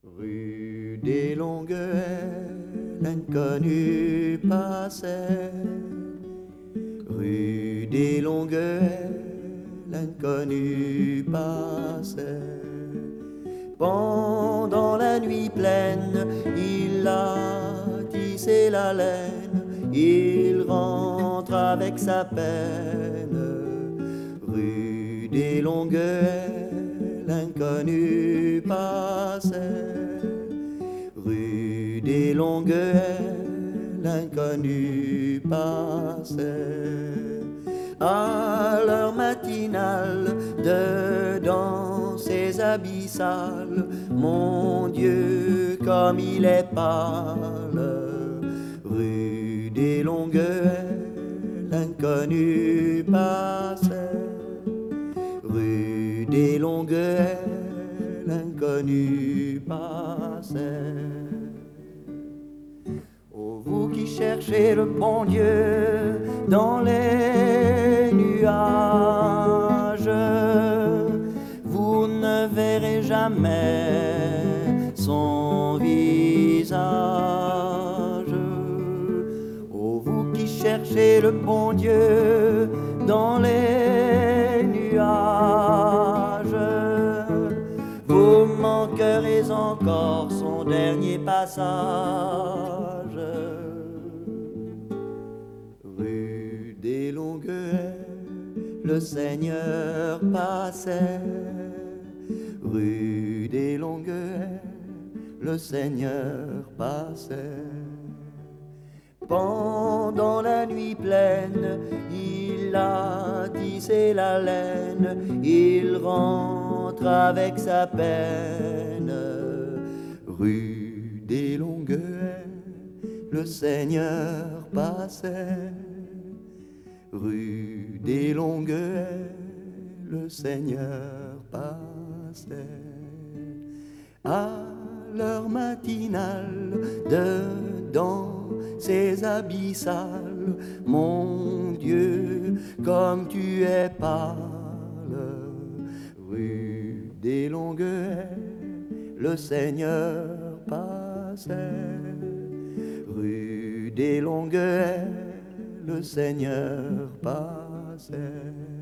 Rue des Longues Haies, l'inconnu passait. Rue des Longues Haies, l'inconnu passait. Pendant la nuit pleine, il a tissé la laine, il rentre avec sa peine. Rue des Longues Haies, l'inconnu passait. Rue des Longues Haies, l'inconnu passait. À l'heure matinale, dedans ces abyssales, mon Dieu, comme il est pâle. Rue des Longues Haies, l'inconnu passait. Rue des Longues Haies, l'inconnu passait. Oh, vous qui cherchez le bon Dieu dans les nuages, vous ne verrez jamais son visage. Oh, vous qui cherchez le bon Dieu dans les nuages, vous manquerez encore son dernier passage. Rue des Longues Haies, le Seigneur passait. Rue des Longues Haies, le Seigneur passait. Pendant la nuit pleine, il a tissé la laine, il rentre avec sa peine. Rue des Longues Haies, le Seigneur passait. Rue des Longues Haies, le Seigneur passait. À l'heure matinale, dedans ces abyssales, mon Dieu, comme tu es pâle. Rue des Longues Haies, le Seigneur passait. Rue des Longues Haies, le Seigneur passait.